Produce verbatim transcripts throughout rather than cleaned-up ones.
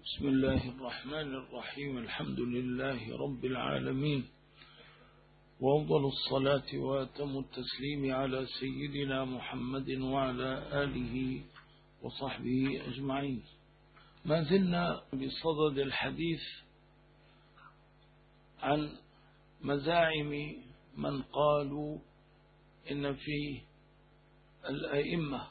بسم الله الرحمن الرحيم. الحمد لله رب العالمين، وأفضل الصلاة وأتم التسليم على سيدنا محمد وعلى آله وصحبه أجمعين. ما زلنا بصدد الحديث عن مزاعم من قالوا إن في الأئمة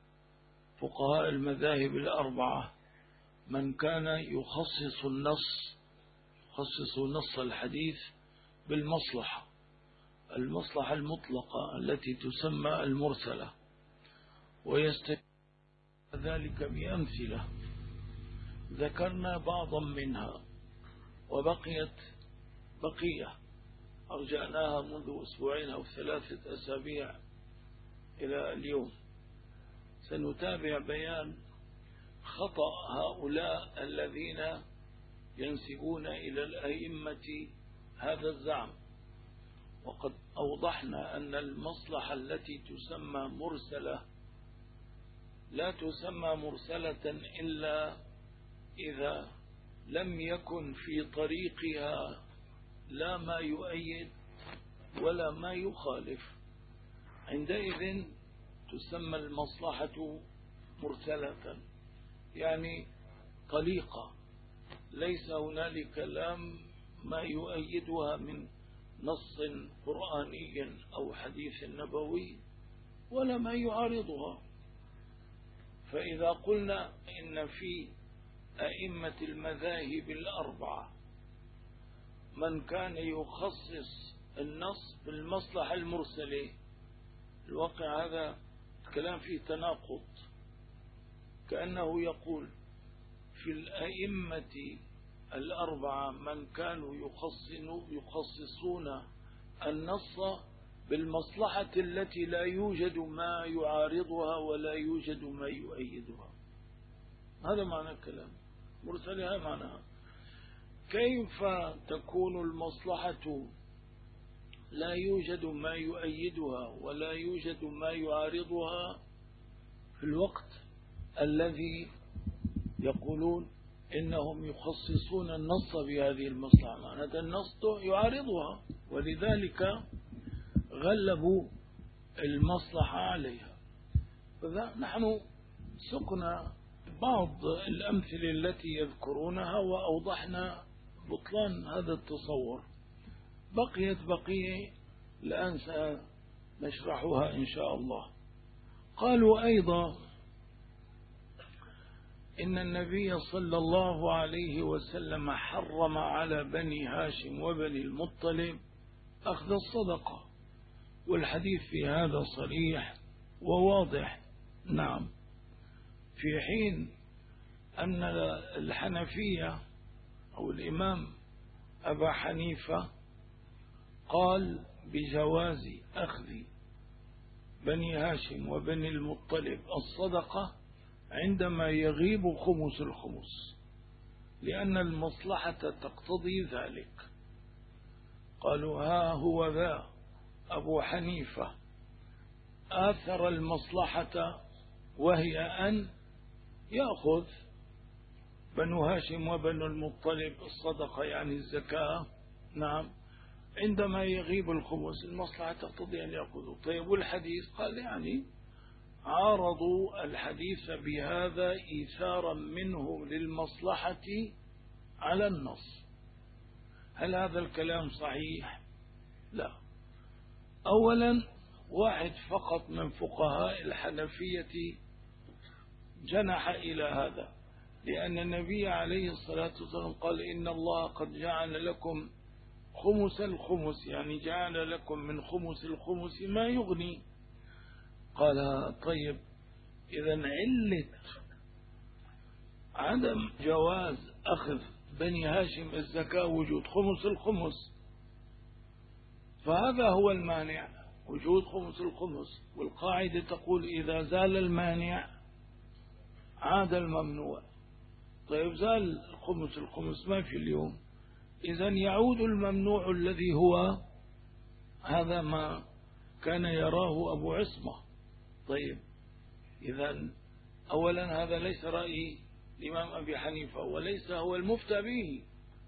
فقهاء المذاهب الأربعة من كان يخصص النص يخصص نص الحديث بالمصلحة المصلحة المطلقة التي تسمى المرسلة، ويستدل ذلك بأمثلة ذكرنا بعضا منها، وبقيت بقية أرجعناها منذ أسبوعين أو ثلاثة أسابيع إلى اليوم. سنتابع بيان خطأ هؤلاء الذين ينسبون إلى الأئمة هذا الزعم. وقد أوضحنا أن المصلحة التي تسمى مرسلة لا تسمى مرسلة إلا إذا لم يكن في طريقها لا ما يؤيد ولا ما يخالف، عندئذ تسمى المصلحة مرسلة، يعني طليقة ليس هنالك لا ما يؤيدها من نص قرآني أو حديث نبوي ولا ما يعارضها. فإذا قلنا إن في أئمة المذاهب الأربعة من كان يخصص النص بالمصلحة المرسلة، الواقع هذا الكلام فيه تناقض، كأنه يقول في الأئمة الأربعة من كانوا يخصصون النص بالمصلحة التي لا يوجد ما يعارضها ولا يوجد ما يؤيدها. هذا معنى الكلام مرسلها. معناها كيف تكون المصلحة لا يوجد ما يؤيدها ولا يوجد ما يعارضها في الوقت الذي يقولون إنهم يخصصون النص بهذه المصلحة؟ معنى النص يعارضها، ولذلك غلبوا المصلحة عليها. فذا نحن سقنا بعض الأمثلة التي يذكرونها وأوضحنا بطلان هذا التصور. بقيت بقية الآن سنشرحها إن شاء الله. قالوا أيضا إن النبي صلى الله عليه وسلم حرم على بني هاشم وبني المطلب أخذ الصدقة، والحديث في هذا صريح وواضح. نعم، في حين أن الحنفية أو الإمام أبا حنيفة قال بجواز أخذ بني هاشم وبني المطلب الصدقة عندما يغيب خمس الخمس، لأن المصلحة تقتضي ذلك. قالوا ها هو ذا أبو حنيفة آثر المصلحة، وهي أن يأخذ بنو هاشم وبنو المطلب الصدقة يعني الزكاة، نعم، عندما يغيب الخمس المصلحة تقتضي أن يأخذوا. طيب والحديث قال يعني عارضوا الحديث بهذا إيثارا منه للمصلحة على النص. هل هذا الكلام صحيح؟ لا. أولا، واحد فقط من فقهاء الحنفية جنح إلى هذا، لأن النبي عليه الصلاة والسلام قال إن الله قد جعل لكم خمس الخمس، يعني جعل لكم من خمس الخمس ما يغني. قال طيب، إذا علة عدم جواز أخذ بني هاشم الزكاة وجود خمس الخمس، فهذا هو المانع، وجود خمس الخمس. والقاعدة تقول إذا زال المانع عاد الممنوع. طيب زال الخمس الخمس ما في اليوم، إذا يعود الممنوع الذي هو هذا ما كان يراه أبو عصمة. طيب إذا أولا هذا ليس رأي الإمام أبي حنيفة وليس هو المفتى به،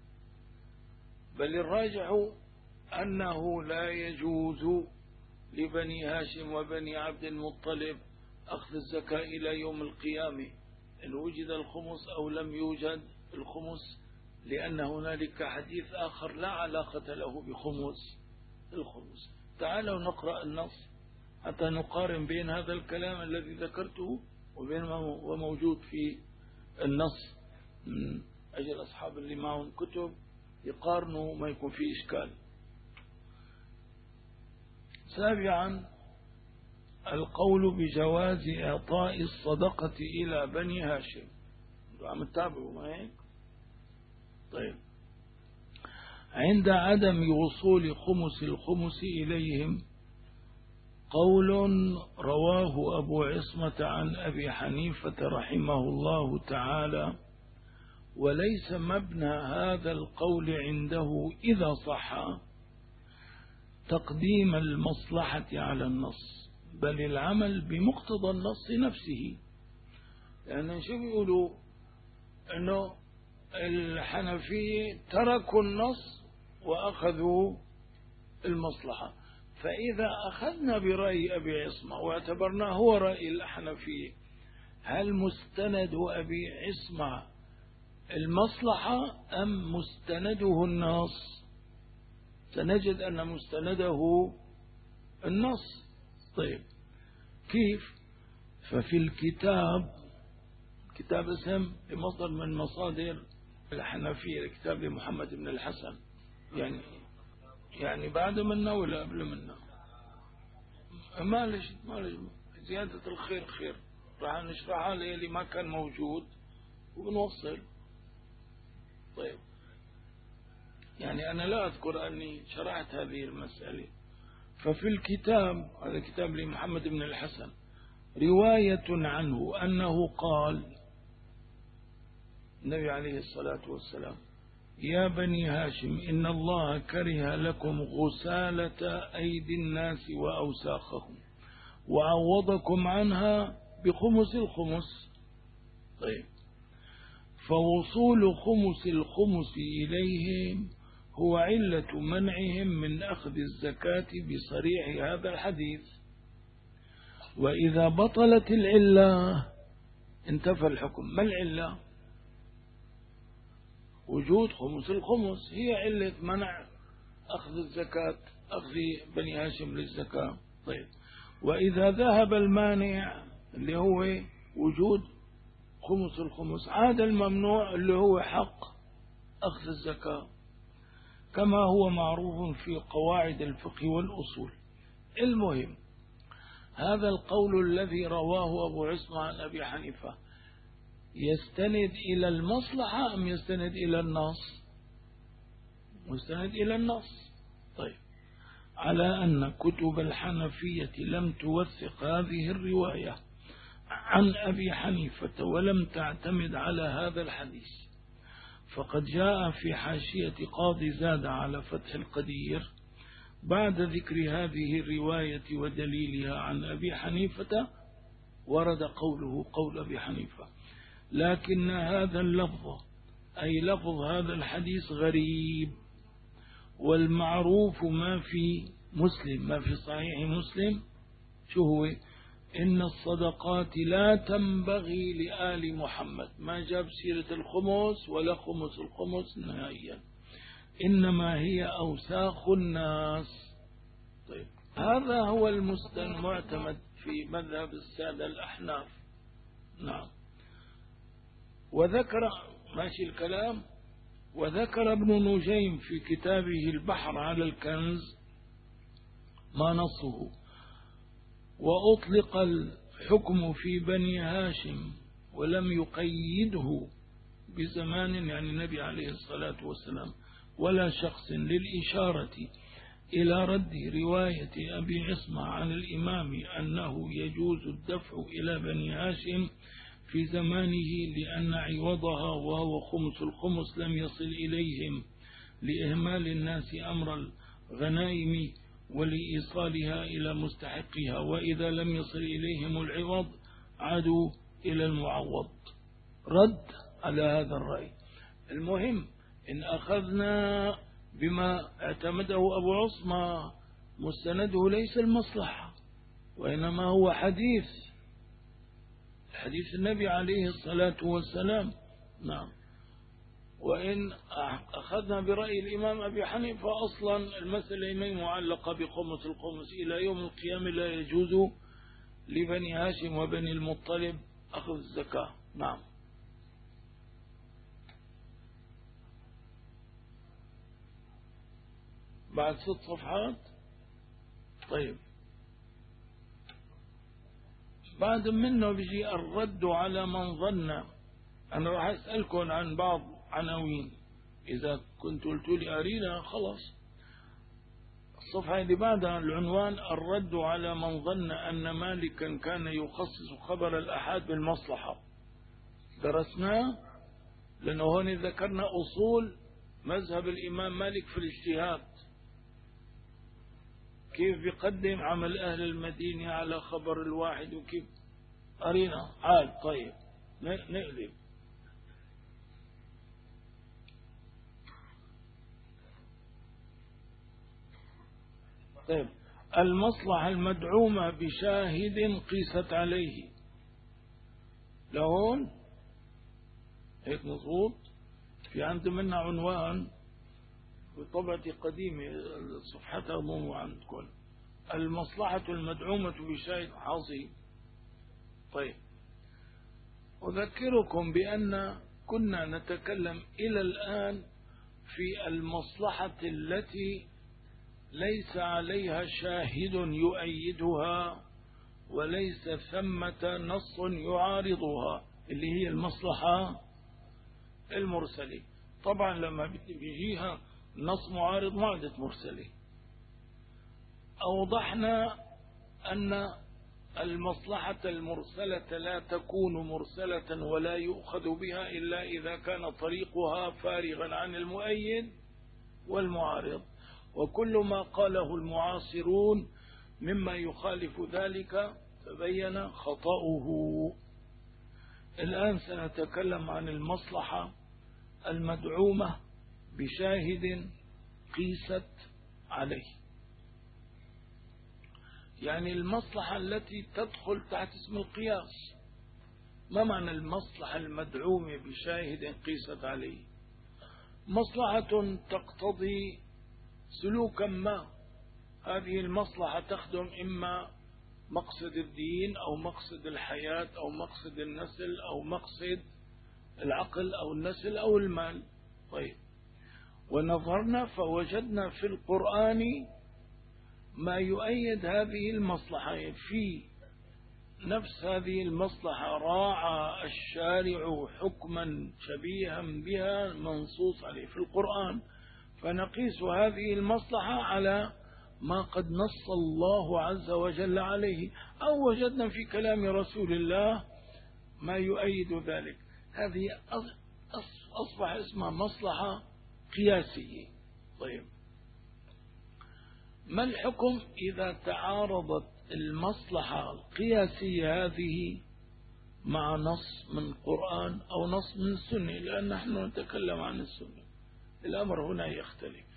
بل الراجح أنه لا يجوز لبني هاشم وبني عبد المطلب أخذ الزكاة إلى يوم القيامة إن وجد الخمس أو لم يوجد الخمس، لأن هنالك حديث آخر لا علاقة له بخمس الخمس. تعالوا نقرأ النص حتى نقارن بين هذا الكلام الذي ذكرته وبين ما هو موجود في النص، من أجل أصحاب اللي معهم كتب يقارنوا ما يكون فيه إشكال. سابعا القول بجواز إعطاء الصدقة إلى بني هاشم. عم تتابعوا ما هيك؟ طيب، عند عدم وصول خمس الخمس إليهم قول رواه أبو عصمة عن أبي حنيفة رحمه الله تعالى، وليس مبنى هذا القول عنده إذا صح تقديم المصلحة على النص، بل العمل بمقتضى النص نفسه. لأن شو بيقولوا أنه الحنفية تركوا النص وأخذوا المصلحة، فإذا أخذنا برأي أبي عصمة واعتبرناه هو رأي الحنفية، هل مستند أبي عصمة المصلحة أم مستنده النص؟ سنجد أن مستنده النص. طيب كيف؟ ففي الكتاب، كتاب اسم لمصدر من مصادر الحنفية، الكتاب لمحمد بن الحسن، يعني يعني بعد منا ولا قبل منا؟ معلش معلش زيادة الخير خير، راح نشرحها اللي ما كان موجود ونوصل. طيب يعني أنا لا أذكر أني شرحت هذه المسألة. ففي الكتاب، هذا كتاب لمحمد بن الحسن، رواية عنه أنه قال النبي عليه الصلاة والسلام: يا بني هاشم إن الله كره لكم غسالة أيدي الناس وأوساخهم وعوضكم عنها بخمس الخمس. طيب، فوصول خمس الخمس إليهم هو علة منعهم من أخذ الزكاة بصريح هذا الحديث، وإذا بطلت العلة انتفى الحكم. ما العلة؟ وجود خمس الخمس هي علة منع أخذ الزكاة، أخذ بني هاشم للزكاة. طيب، وإذا ذهب المانع اللي هو وجود خمس الخمس عاد الممنوع اللي هو حق أخذ الزكاة، كما هو معروف في قواعد الفقه والأصول. المهم، هذا القول الذي رواه أبو عصمة عن أبي حنيفة يستند إلى المصلحة أم يستند إلى النص؟ مستند إلى النص. طيب، على أن كتب الحنفية لم توثق هذه الرواية عن أبي حنيفة ولم تعتمد على هذا الحديث، فقد جاء في حاشية قاضي زاد على فتح القدير بعد ذكر هذه الرواية ودليلها عن أبي حنيفة ورد قوله قول أبي حنيفة، لكن هذا اللفظ أي لفظ هذا الحديث غريب، والمعروف ما في مسلم، ما في صحيح مسلم شو هو؟ إن الصدقات لا تنبغي لآل محمد. ما جاب سيرة الخمس ولا خمس الخمس نهائيا، إنما هي أوساخ الناس. طيب، هذا هو المعتمد في مذهب السادة الأحناف. نعم. وذكر ماشي الكلام وذكر ابن نجيم في كتابه البحر على الكنز ما نصه، وأطلق الحكم في بني هاشم ولم يقيده بزمان، يعني النبي عليه الصلاة والسلام، ولا شخص، للإشارة إلى رد رواية أبي عصمة عن الإمام أنه يجوز الدفع إلى بني هاشم في زمانه لأن عوضها وهو خمس الخمس لم يصل إليهم لإهمال الناس أمر الغنائم ولإيصالها إلى مستحقها، وإذا لم يصل إليهم العوض عادوا إلى المعوض. رد على هذا الرأي. المهم إن أخذنا بما اعتمده أبو عصمة مستنده ليس المصلحة، وإنما هو حديث حديث النبي عليه الصلاة والسلام. نعم. وإن أخذنا برأي الإمام أبي حنيفة أصلا المسألة معلقة بخمس الخمس إلى يوم القيامة لا يجوز لبني هاشم وبني المطلب أخذ الزكاة. نعم. بعد ست صفحات. طيب، بعد منه بيجي الرد على من ظن. أنا راح أسألكم عن بعض عناوين، إذا كنت قلت لي أرينا خلاص. الصفحة اللي بعدها العنوان الرد على من ظن أن مالكا كان يخصص خبر الأحاد بالمصلحة. درسناه لأنه هون ذكرنا أصول مذهب الإمام مالك في الاجتهاد، كيف بيقدم عمل أهل المدينة على خبر الواحد وكيف أرينا. عال. طيب نقلب. طيب، المصلحة المدعومة بشاهد قيست عليه. لهون هيك مضبوط. في عند منا عنوان بطبعة قديمة صفحتها مو عندكم، المصلحة المدعومة بشاهد عظيم. طيب، أذكركم بأن كنا نتكلم إلى الآن في المصلحة التي ليس عليها شاهد يؤيدها وليس ثمة نص يعارضها، اللي هي المصلحة المرسلة. طبعا لما بيجيها نص معارض ما عادت مرسلة. أوضحنا أن المصلحة المرسلة لا تكون مرسلة ولا يؤخذ بها إلا إذا كان طريقها فارغا عن المؤيد والمعارض، وكل ما قاله المعاصرون مما يخالف ذلك تبين خطأه. الآن سنتكلم عن المصلحة المدعومة بشاهد قيست عليه، يعني المصلحة التي تدخل تحت اسم القياس. ما معنى المصلحة المدعومة بشاهد قيست عليه؟ مصلحة تقتضي سلوكا ما، هذه المصلحة تخدم إما مقصد الدين أو مقصد الحياة أو مقصد النسل أو مقصد العقل أو النسل أو المال. طيب، ونظرنا فوجدنا في القرآن ما يؤيد هذه المصلحة. في نفس هذه المصلحة راعى الشارع حكما شبيها بها منصوص عليه في القرآن، فنقيس هذه المصلحة على ما قد نص الله عز وجل عليه، أو وجدنا في كلام رسول الله ما يؤيد ذلك. هذه أصبح اسمها مصلحة قياسية. طيب، ما الحكم إذا تعارضت المصلحة القياسية هذه مع نص من القرآن أو نص من السنة؟ لأن نحن نتكلم عن السنة، الأمر هنا يختلف.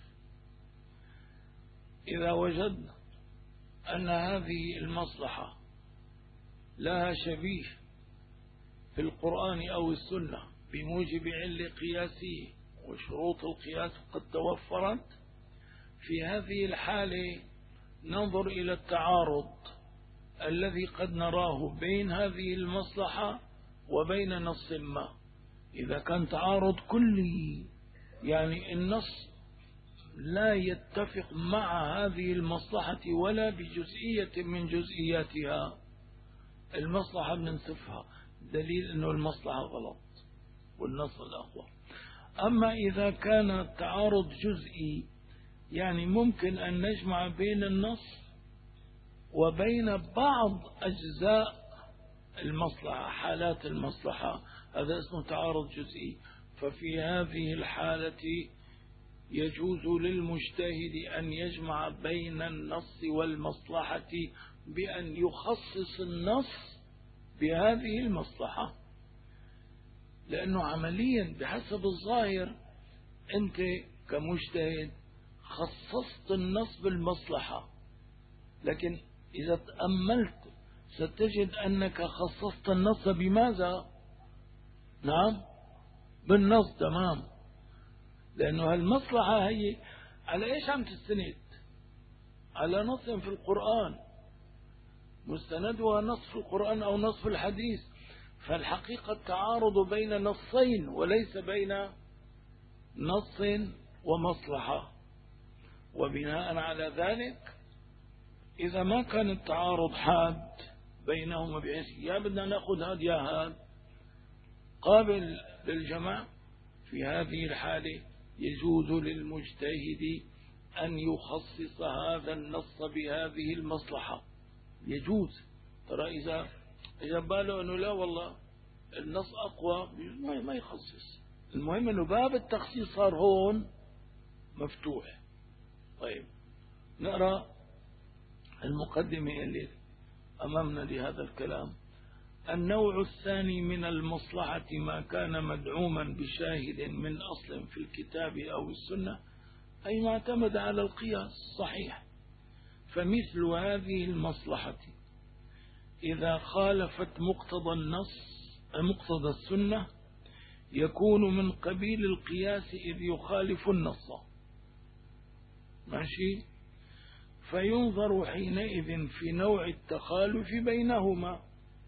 إذا وجدنا أن هذه المصلحة لها شبيه في القرآن أو السنة بموجب علة قياسية وشروط القياس قد توفرت، في هذه الحالة ننظر إلى التعارض الذي قد نراه بين هذه المصلحة وبين نص ما. إذا كان تعارض كلي، يعني النص لا يتفق مع هذه المصلحة ولا بجزئية من جزئياتها، المصلحة بننسفها، دليل أنه المصلحة غلط والنص الأقوى. أما إذا كان التعارض جزئي، يعني ممكن أن نجمع بين النص وبين بعض أجزاء المصلحة، حالات المصلحة، هذا اسمه تعارض جزئي. ففي هذه الحالة يجوز للمجتهد أن يجمع بين النص والمصلحة بأن يخصص النص بهذه المصلحة. لأنه عمليا بحسب الظاهر أنت كمجتهد خصصت النص بالمصلحة، لكن إذا تأملت ستجد أنك خصصت النص بماذا؟ نعم بالنص، تمام. لأنه هالمصلحة هي على إيش عم تستند؟ على نص في القرآن، مستندها نص في القرآن أو نص في الحديث. فالحقيقة التعارض بين نصين وليس بين نص ومصلحة. وبناء على ذلك إذا ما كان التعارض حاد بينهما بحيث يا بدنا نأخذ هذا يا هذا قابل للجمع، في هذه الحالة يجوز للمجتهد أن يخصص هذا النص بهذه المصلحة، يجوز. ترى إذا إذا باله أنه لا والله النص أقوى ما يخصص، المهم أنه باب التخصيص صار هون مفتوح. طيب نقرأ المقدمة اللي أمامنا لهذا الكلام. النوع الثاني من المصلحة ما كان مدعوما بشاهد من أصل في الكتاب أو السنة، أي ما اعتمد على القياس صحيح. فمثل هذه المصلحة إذا خالفت مقتضى النص مقتضى السنة يكون من قبيل القياس إذ يخالف النص، ماشي. فينظر حينئذ في نوع التخالف بينهما،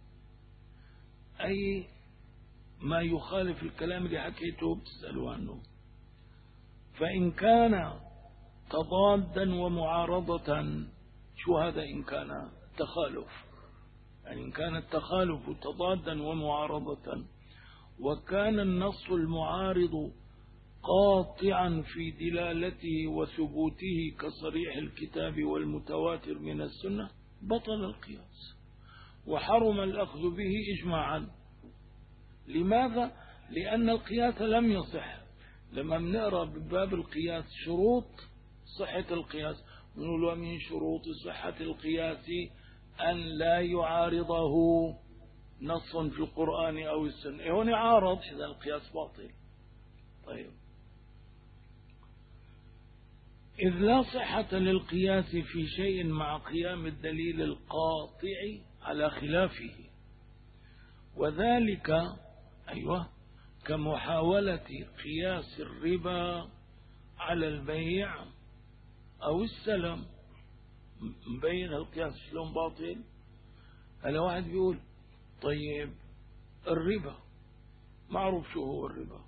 أي ما يخالف الكلام اللي حكيته بتسألوا عنه. فإن كان تضادا ومعارضة، شو هذا إن كان تخالف؟ يعني إن كان التخالف تضادا ومعارضة وكان النص المعارض قاطعا في دلالته وثبوته كصريح الكتاب والمتواتر من السنة بطل القياس وحرم الأخذ به إجماعا. لماذا؟ لأن القياس لم يصح. لما بنقرأ بباب القياس شروط صحة القياس نقول ومن شروط صحة القياس أن لا يعارضه نص في القرآن أو السنة. هون يعارض، إذا القياس باطل. طيب إذ لا صحة للقياس في شيء مع قيام الدليل القاطع على خلافه، وذلك أيوة كمحاولة قياس الربا على البيع أو السلم. مبين القياس شلون باطل. هلا واحد بيقول طيب الربا معروف شو هو الربا،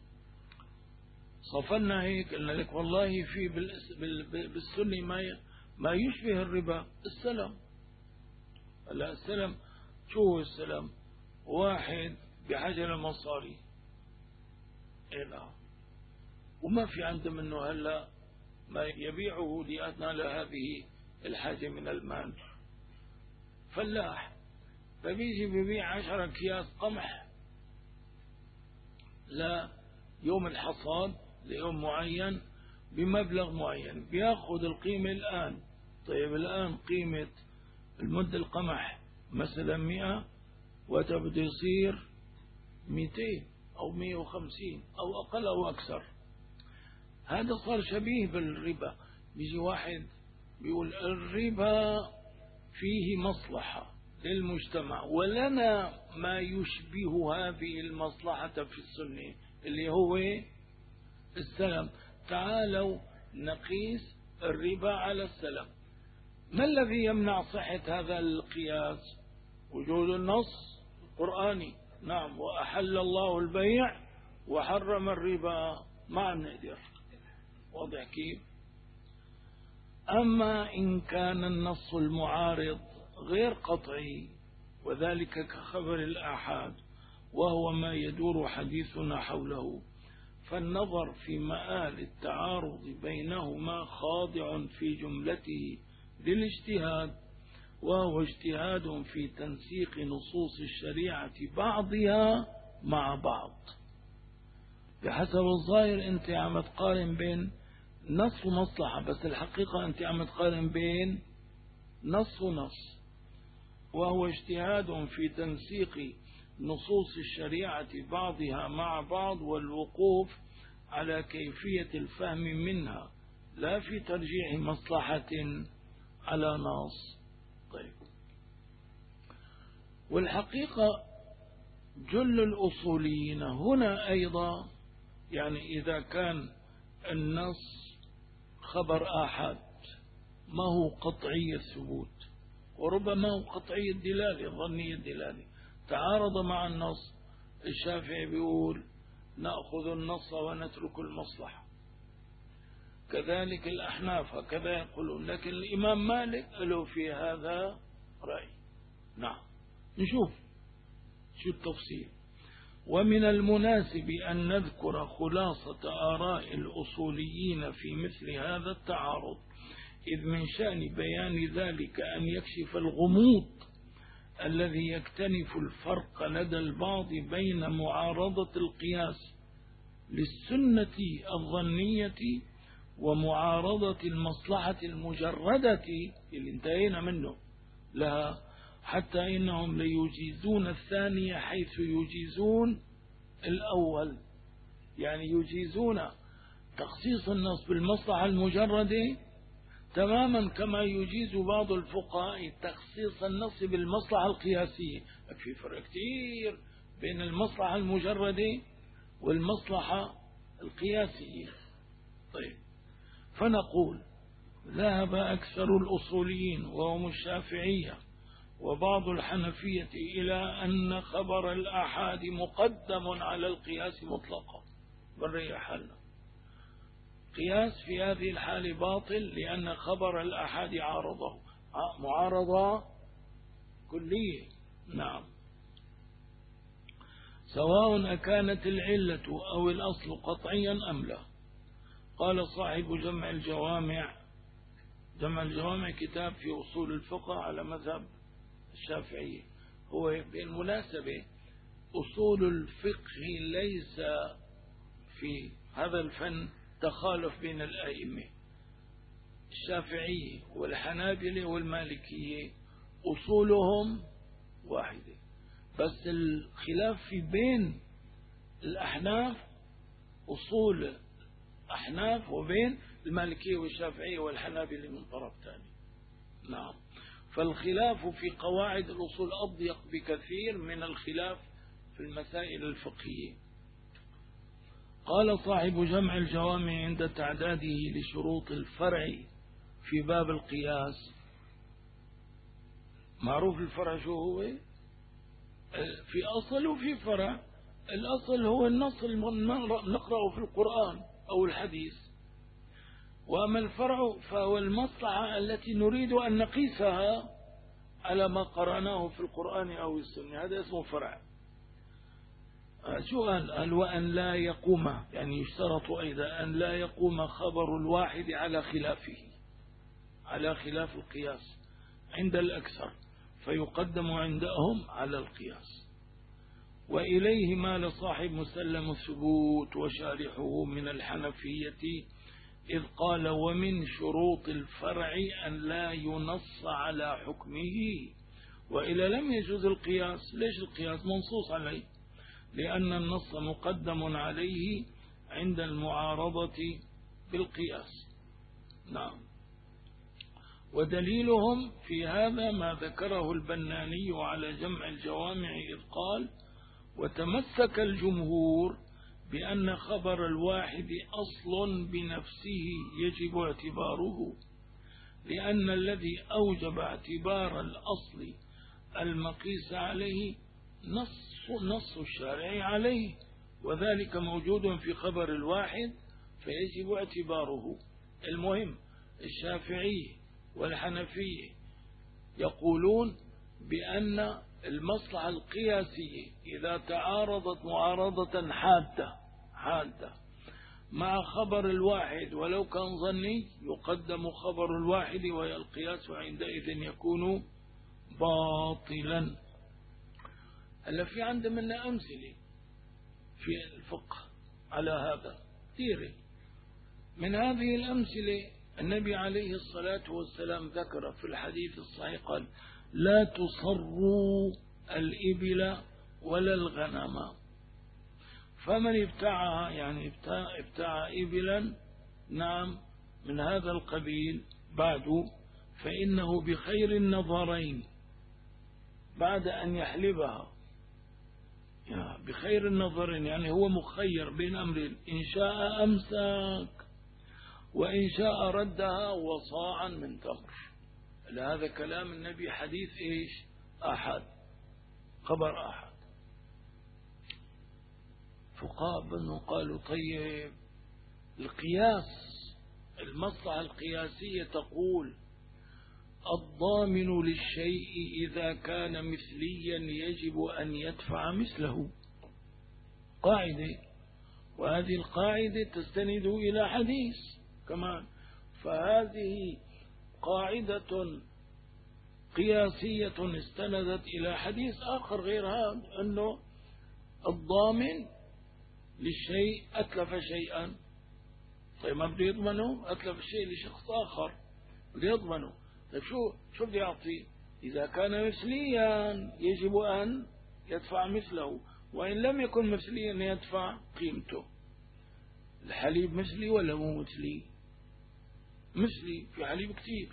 صفنا هيك قلنا لك والله في بالسنة ما ما يشبه الربا السلم. هلا السلم شو هو السلم؟ واحد بحاجة للمصاري إله وما في عنده منه هلا ما يبيعه لأدنى لهذه الحاجة من المال. فلاح فبيجي ببيع عشرة أكياس قمح ليوم الحصاد ليوم معين بمبلغ معين، بياخذ القيمة الآن. طيب الآن قيمة المد القمح مثلا مئة وتبدو يصير مئتين أو مئة وخمسين أو أقل أو أكثر. هذا صار شبيه بالربا. بيجي واحد بيقول الربا فيه مصلحة للمجتمع ولنا ما يشبه هذه المصلحة في السنة اللي هو السلم، تعالوا نقيس الربا على السلم. ما الذي يمنع صحة هذا القياس؟ وجود النص القرآني. نعم، وأحل الله البيع وحرم الربا، ما نقدر. واضح كيف؟ أما إن كان النص المعارض غير قطعي وذلك كخبر الآحاد وهو ما يدور حديثنا حوله، فالنظر في مآل التعارض بينهما خاضع في جملته للاجتهاد، وهو اجتهاد في تنسيق نصوص الشريعة بعضها مع بعض. بحسب الظاهر أنت عم تقارن بين نص ومصلحة، بس الحقيقة أنت عم تقارن بين نص ونص، وهو اجتهاد في تنسيق نصوص الشريعة بعضها مع بعض والوقوف على كيفية الفهم منها، لا في ترجيح مصلحة على نص. طيب، والحقيقة جل الأصوليين هنا أيضا، يعني إذا كان النص خبر آحاد ما هو قطعي الثبوت، وربما هو قطعي الدلالة ظني الدلالة، تعارض مع النص، الشافعي بيقول نأخذ النص ونترك المصلحة، كذلك الأحناف هكذا يقولون، لكن الإمام مالك له في هذا رأي. نعم، نشوف شو التفصيل. ومن المناسب أن نذكر خلاصة آراء الأصوليين في مثل هذا التعارض، إذ من شأن بيان ذلك أن يكشف الغموض الذي يكتنف الفرق لدى البعض بين معارضة القياس للسنة الظنية ومعارضة المصلحة المجردة اللي انتهينا منه لها، حتى إنهم ليجيزون الثانية حيث يجيزون الأول، يعني يجيزون تخصيص النص بالمصلحة المجردة تماما كما يجيز بعض الفقهاء تخصيص النص بالمصلحة القياسية. في فرق كثير بين المصلحة المجردة والمصلحة القياسية. طيب، فنقول ذهب أكثر الأصوليين وهم الشافعية وبعض الحنفية إلى أن خبر الآحاد مقدم على القياس مطلقا. بريح حالنا، قياس في هذه الحالة باطل لأن خبر الآحاد عارضه معارضة كلية. نعم، سواء أكانت العلة أو الأصل قطعيا أم لا. قال صاحب جمع الجوامع، جمع الجوامع كتاب في أصول الفقه على مذهب الشافعية. هو بالمناسبة أصول الفقه ليس في هذا الفن تخالف بين الأئمة، الشافعية والحنابلة والمالكية أصولهم واحدة، بس الخلاف في بين الأحناف أصول أحناف وبين المالكية والشافعية والحنابلة من طرف ثاني. نعم، فالخلاف في قواعد الأصول أضيق بكثير من الخلاف في المسائل الفقهية. قال صاحب جمع الجوامع عند تعداده لشروط الفرع في باب القياس، معروف الفرع شو هو؟ في أصل وفي فرع. الأصل هو النص اللي نقرأه في القرآن أو الحديث، وأما الفرع فهو المصلحة التي نريد أن نقيسها على ما قرأناه في القرآن أو السنة، هذا اسمه فرع. شو قال؟ قال وأن لا يقوم، يعني يشترط أيضا أن لا يقوم خبر الواحد على خلافه، على خلاف القياس عند الأكثر، فيقدم عندهم على القياس. وإليه مال صاحب مسلم الثبوت وشارحه من الحنفية، إذ قال ومن شروط الفرع أن لا ينص على حكمه، وإلا لم يجوز القياس. ليش القياس منصوص عليه؟ لأن النص مقدم عليه عند المعارضة بالقياس. نعم، ودليلهم في هذا ما ذكره البناني على جمع الجوامع، إذ قال وتمسك الجمهور بأن خبر الواحد أصل بنفسه يجب اعتباره، لأن الذي أوجب اعتبار الأصل المقيس عليه نص نص الشارع عليه، وذلك موجود في خبر الواحد فيجب اعتباره. المهم الشافعي والحنفية يقولون بأن المصلحة القياسية إذا تعارضت معارضة حادة حادة مع خبر الواحد ولو كان ظني يقدم خبر الواحد، والقياس عندئذ يكون باطلا. هلا في عندنا أمثلة في الفقه على هذا كثيرة. من هذه الأمثلة النبي عليه الصلاة والسلام ذكر في الحديث الصحيح قال لا تصروا الإبل ولا الغنم. فمن ابتاعها يعني ابتاع, ابتاع إبلا نعم من هذا القبيل بعد، فإنه بخير النظرين بعد أن يحلبها. بخير النظرين يعني هو مخير بين أمرين، إن شاء أمسك وإن شاء ردها وصاعا من تمر. هذا كلام النبي حديث إيش؟ أحد، خبر أحد. فقال بأنه قالوا طيب القياس، المصلحة القياسية تقول الضامن للشيء إذا كان مثليا يجب أن يدفع مثله، قاعدة، وهذه القاعدة تستند إلى حديث كمان. فهذه قاعدة قياسية استندت إلى حديث آخر غير هذا، أنه الضامن للشيء أتلف شيئا، طيب ما بده يضمنه، أتلف الشيء لشخص آخر بده يضمنه، طيب شو شو بده يعطيه؟ إذا كان مثليا يجب أن يدفع مثله، وإن لم يكن مثليا يدفع قيمته. الحليب مثلي ولا مو مثلي؟ مثلي، في حليب كتير.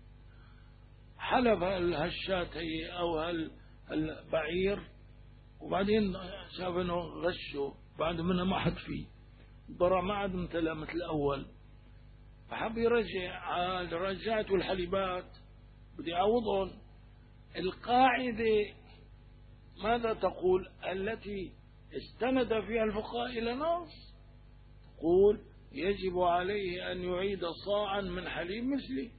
حلب هالشاة هي أو هالبعير وبعدين شاف انه غشه بعد منها ما حد فيه، ضرع ما عاد امتلأ مثل الأول، فحب يرجع، عاد رجعته الحليبات بدي يعوضهم. القاعدة ماذا تقول التي استند فيها الفقهاء إلى نص؟ تقول يجب عليه أن يعيد صاعا من حليب مثلي.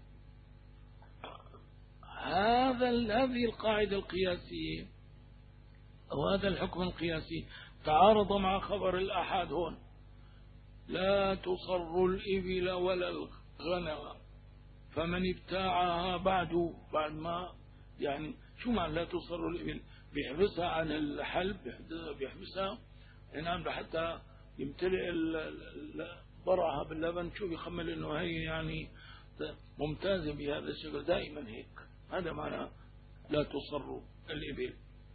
هذا هذه القاعدة القياسية أو هذا الحكم القياسي تعارض مع خبر الأحاد هون، لا تصر الإبل ولا الغنم، فمن ابتاعها بعد بعد ما يعني شو معنى لا تصر الإبل؟ بيحبسها عن الحلب، بيحبسها نعم حتى يمتلئ ضرعها باللبن، شو بيخمل انه هي يعني ممتازة بهذا الشكل دائما هيك، هذا معنى لا تصر الإبل.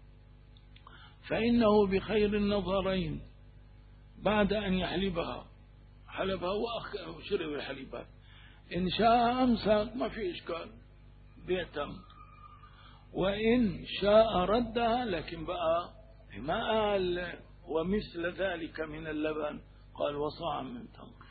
فإنه بخير النظرين بعد أن يحلبها، حلبها وشرب الحليبات، إن شاء أمسك ما في إشكال بيتم، وإن شاء ردها، لكن بقى ما قال ومثل ذلك من اللبن، قال وصاعا من تمر.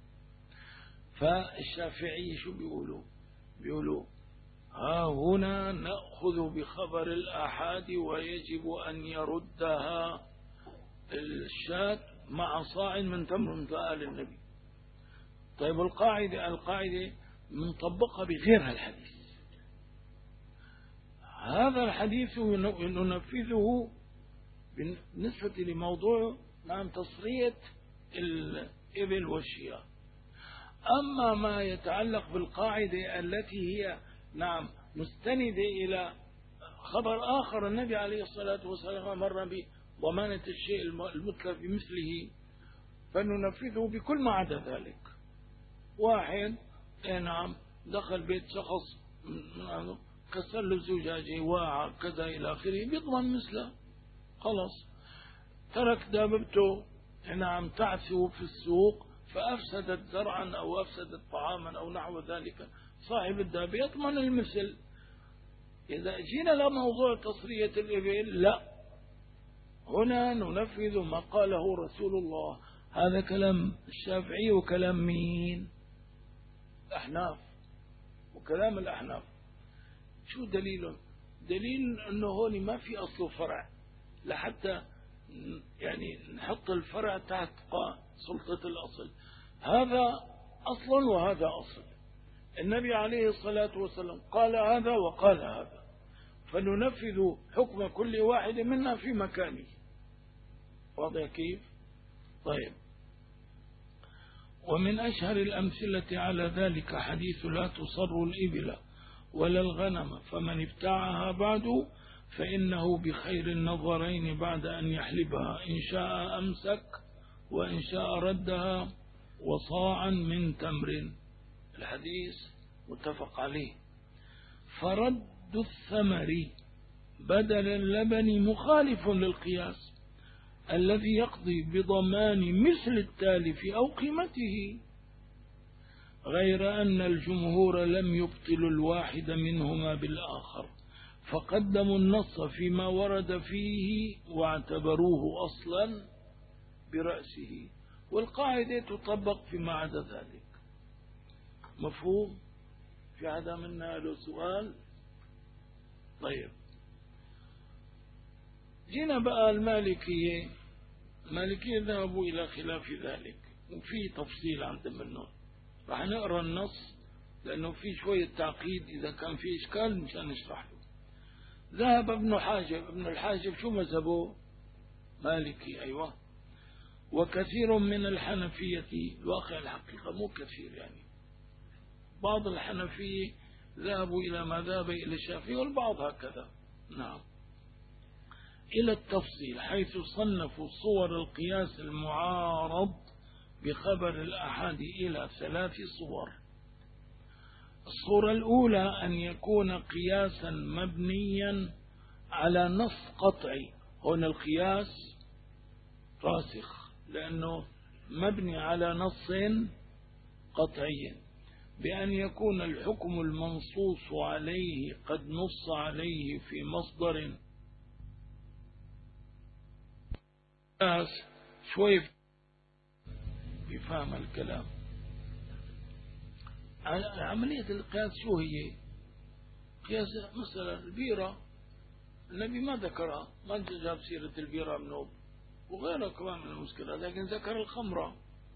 فالشافعي شو بيقولوا؟ بيقولوا ها هنا نأخذ بخبر الآحاد ويجب أن يردها الشاة مع صاع من تمر مثل قال النبي. طيب القاعدة القاعدة منطبقها بغير الحديث، هذا الحديث ننفذه بالنسبة لموضوع نعم تصرية الإبل والشياه. أما ما يتعلق بالقاعدة التي هي نعم مستندة إلى خبر آخر، النبي عليه الصلاة والسلام مر بضمانة الشيء المتلف بمثله، فننفذه بكل ما عدا ذلك. واحد نعم دخل بيت شخص كسر له زجاجة واعة كذا إلى آخره، بيضمن مثله، خلاص. ترك دابته نعم تعثو في السوق فأفسدت زرعا أو أفسدت طعاما أو نحو ذلك، صاحب الدابة يضمن المثل. إذا جينا لموضوع تصرية الإبل، لا، هنا ننفذ ما قاله رسول الله. هذا كلام الشافعي وكلام مين؟ الأحناف، وكلام الأحناف. شو دليل؟ دليل أنه هون ما في أصل فرع، لحتى يعني نحط الفرع تحت سلطة الأصل. هذا أصل وهذا أصل، النبي عليه الصلاة والسلام قال هذا وقال هذا، فننفذ حكم كل واحد منا في مكانه. واضح كيف؟ طيب، ومن أشهر الأمثلة على ذلك حديث لا تصر الإبل ولا الغنم، فمن ابتاعها بعد فإنه بخير النظرين بعد أن يحلبها، إن شاء أمسك وإن شاء ردها وصاعا من تمر. الحديث متفق عليه. فرد الثمر بدل اللبن مخالف للقياس الذي يقضي بضمان مثل التالف أو قيمته، غير أن الجمهور لم يبطلوا الواحد منهما بالآخر، فقدموا النص فيما ورد فيه واعتبروه أصلا برأسه، والقاعدة تطبق فيما عدا ذلك. مفهوم؟ في عدا منا له سؤال؟ طيب، جينا بقى المالكية. المالكية ذهبوا إلى خلاف ذلك، وفي تفصيل عند منهم. راح نقرأ النص لأنه في شوية تعقيد، إذا كان في إشكال مشان نشرح له. ذهب ابن حاجب، ابن الحاجب شو مذهبه؟ مالكي. أيوة. وكثير من الحنفية، الواقع الحقيقة مو كثير، يعني بعض الحنفية ذهبوا إلى ما ذهب إلى الشافعي، والبعض هكذا. نعم. إلى التفصيل، حيث صنفوا صور القياس المعارض بخبر الأحد إلى ثلاث صور. الصورة الأولى أن يكون قياسا مبنيا على نص قطعي. هنا القياس راسخ لأنه مبني على نص قطعي، بأن يكون الحكم المنصوص عليه قد نص عليه في مصدر. شوي بفهم الكلام. عملية القياس شو هي؟ قياس مثلا البيرة، النبي ما ذكرها، ما جاب سيرة البيرة منوب وغيرها كمان من المشكلة، لكن ذكر الخمرة.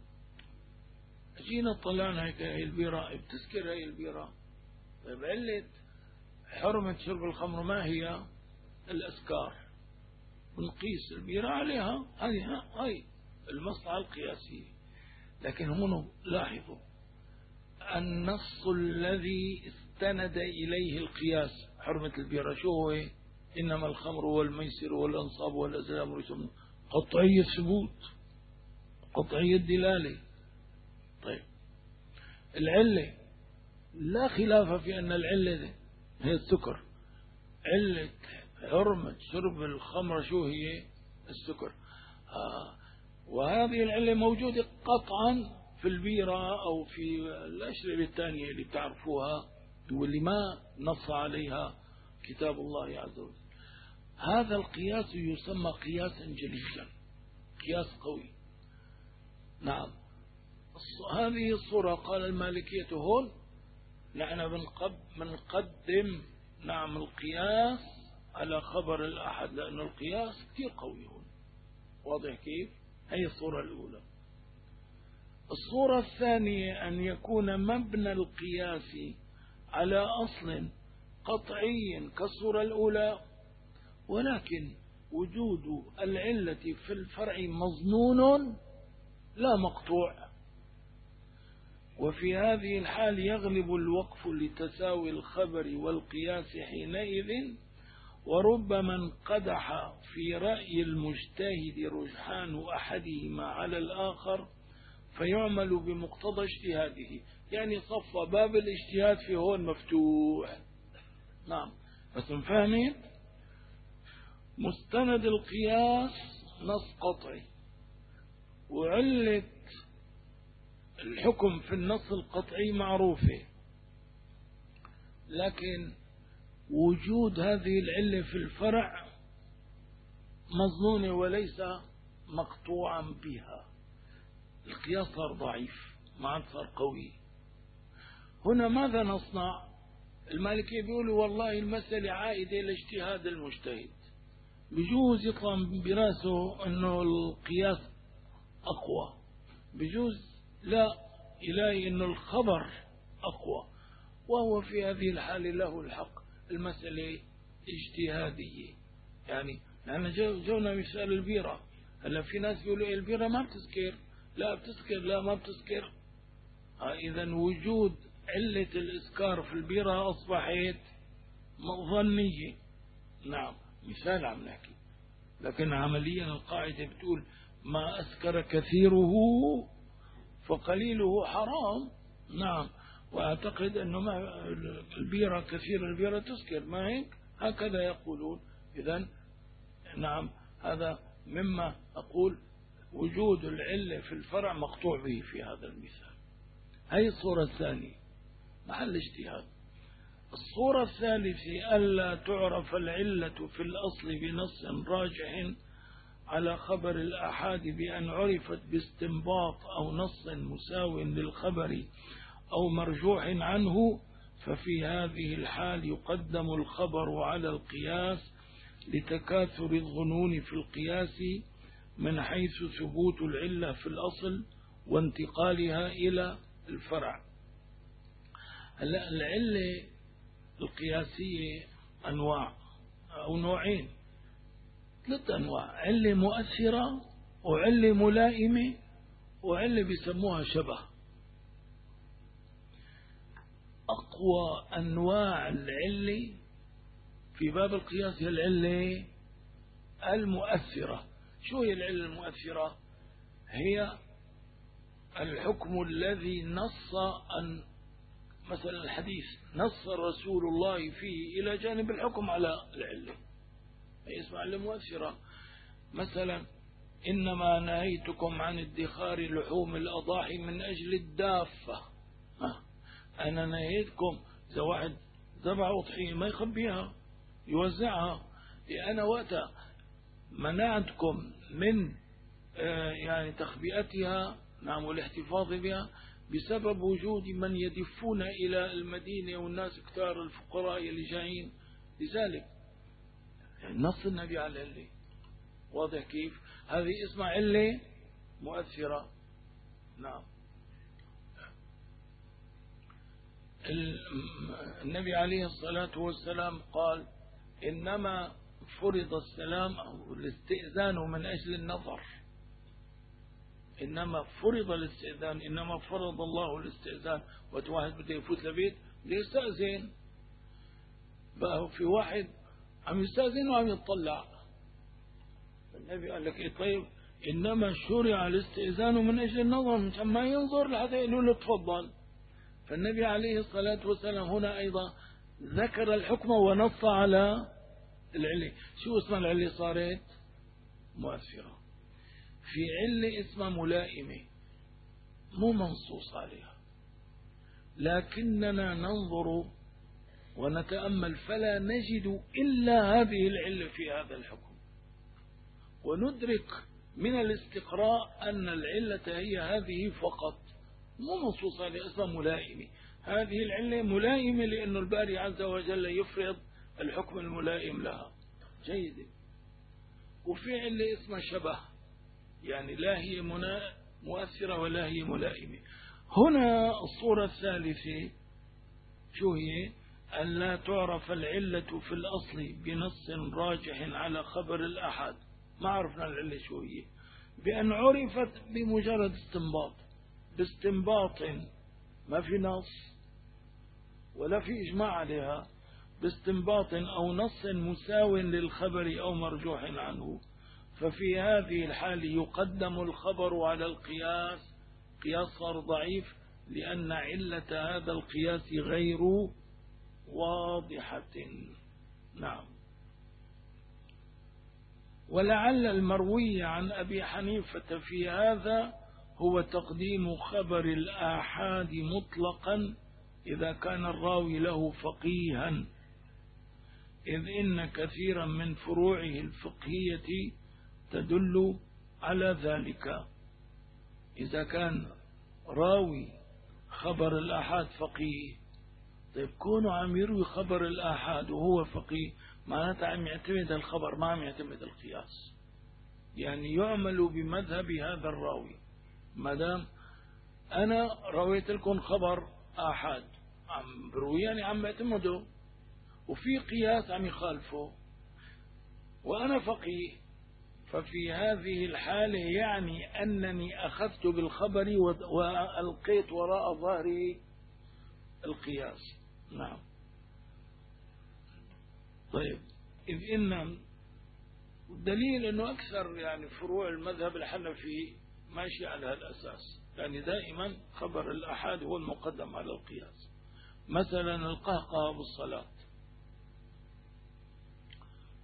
جينا طلعنا هيك هي البيرة، بتذكر هي البيرة. طيب علة حرمة شرب الخمر ما هي؟ الأسكار. ونقيس البيرة عليها، هاي هاي المصلحة القياسية. لكن هنا لاحظوا النص الذي استند إليه القياس حرمة البيرة شو هو؟ إنما الخمر والميسر والأنصاب والأزلام رجس، قطعي الثبوت، قطعي الدلالة. طيب العلة لا خلاف في أن العلة هي السكر. علة حرمة شرب الخمر شو هي؟ السكر. آه. وهذه العلة موجودة قطعا في البيرة أو في الأشربة الثانية اللي بتعرفوها واللي ما نص عليها كتاب الله عز وجل. هذا القياس يسمى قياسا جليا، قياس قوي. نعم. هذه الصورة قال المالكية هون نحن بنقدم نعم القياس على خبر الأحد، لأن القياس كثير قوي هون. واضح كيف؟ هي الصورة الأولى. الصورة الثانية أن يكون مبنى القياس على أصل قطعي كالصورة الأولى، ولكن وجود العلة في الفرع مظنون لا مقطوع، وفي هذه الحال يغلب الوقف لتساوي الخبر والقياس حينئذ، وربما انقدح في رأي المجتهد رجحان أحدهما على الآخر فيعمل بمقتضى اجتهاده. يعني صف باب الاجتهاد في هون مفتوح. نعم. بس فهمت؟ مستند القياس نص قطعي، وعلة الحكم في النص القطعي معروفة، لكن وجود هذه العلة في الفرع مظنونة وليس مقطوعا بها. القياس صار ضعيف، ما عاد صار قوي. هنا ماذا نصنع؟ المالكية بيقولوا والله المسألة عائدة لاجتهاد المجتهد، بجوز يطلع براسه انه القياس اقوى، بجوز لا يلاقي انه الخبر اقوى، وهو في هذه الحالة له الحق. المسألة اجتهادية. يعني نحن جونا مثال البيرة. هلا في ناس بيقولوا إيه البيرة ما بتسكر، لا بتسكر، لا ما بتسكر. إذا وجود علة الإسكار في البيرة أصبحت ظنية. نعم، مثال عم نحكي، لكن عمليا القاعدة بتقول ما أسكر كثيره فقليله حرام. نعم. وأعتقد أنه ما البيرة كثير البيرة تسكر، ما هيك؟ هكذا يقولون. إذن نعم هذا مما أقول وجود العلة في الفرع مقطوع به في هذا المثال. هذه الصورة الثانية محل اجتهاد. الصورة الثالثة ألا تعرف العلة في الأصل بنص راجح على خبر الآحاد بأن عرفت باستنباط أو نص مساو للخبر أو مرجوح عنه، ففي هذه الحال يقدم الخبر على القياس لتكاثر الظنون في القياس من حيث ثبوت العلة في الأصل وانتقالها إلى الفرع. هلا العلة القياسية أنواع أو نوعين، ثلاث أنواع: علة مؤثرة، وعلة ملائمة، وعلة بيسموها شبه. أقوى أنواع العلة في باب القياس هي العلة المؤثرة. شو هي العلة المؤثرة؟ هي الحكم الذي نص أن مثلا الحديث نص رسول الله فيه إلى جانب الحكم على العلة، هي اسمها علة مؤثرة. مثلا إنما نهيتكم عن ادخار لحوم الأضاحي من أجل الدافة. أنا نهيتكم إذا واحد ذبح أضحية ما يخبيها يوزعها، أنا وقتها منعتكم من يعني تخبئتها نعم والاحتفاظ بها بسبب وجود من يدفون إلى المدينة والناس كتار الفقراء اللي جايين. لذلك نص النبي على العلة واضح كيف؟ هذه اسمها علة مؤثرة. نعم النبي عليه الصلاة والسلام قال إنما فرض السلام أو الاستئذان من أجل النظر. إنما فرض الاستئذان، إنما فرض الله الاستئذان. وواحد بده يفوت لبيت بده يستأذن، بقى في واحد عم يستأذن وعم يطلع. النبي قال لك إيه طيب إنما شرع الاستئذان من أجل النظر، مش ما ينظر لحتى يقول له تفضل. فالنبي عليه الصلاة والسلام هنا أيضا ذكر الحكم ونص على العلة. شو اسمها العلة؟ صارت مؤثرة. في علة اسمها ملائمة مو منصوص عليها، لكننا ننظر ونتأمل فلا نجد إلا هذه العلة في هذا الحكم، وندرك من الاستقراء أن العلة هي هذه فقط، مو منصوص عليها، اسمها ملائمة. هذه العلة ملائمة لأن الباري عز وجل يفرض الحكم الملائم لها. جيد. وفي علة اسمها شبه، يعني لا هي مؤثرة ولا هي ملائمة. هنا الصورة الثالثة شو هي؟ أن لا تعرف العلة في الأصل بنص راجح على خبر الأحد. ما عرفنا العلة شو هي، بأن عرفت بمجرد استنباط، باستنباط ما في نص ولا في إجماع عليها، باستنباط أو نص مساو للخبر أو مرجوح عنه، ففي هذه الحال يقدم الخبر على القياس. قياس صار ضعيف لأن علة هذا القياس غير واضحة. نعم. ولعل المروي عن أبي حنيفة في هذا هو تقديم خبر الآحاد مطلقا إذا كان الراوي له فقيها، إذ إن كثيرا من فروعه الفقهية تدل على ذلك. إذا كان راوي خبر الآحاد فقيه، طيب كونه عم يروي خبر الآحاد وهو فقيه معناتها عم يعتمد الخبر ما عم يعتمد القياس، يعني يعمل بمذهب هذا الراوي. مادام أنا رويت لكم خبر آحاد عم بروي يعني عم يعتمده، وفي قياس عم يخالفه، وأنا فقيه، ففي هذه الحالة يعني أنني أخذت بالخبر وألقيت وراء ظهري القياس. نعم. طيب إذ إن الدليل أنه أكثر يعني فروع المذهب الحنفي ماشي على هذا الأساس، يعني دائما خبر الأحاد هو المقدم على القياس. مثلا القهقه بالصلاة،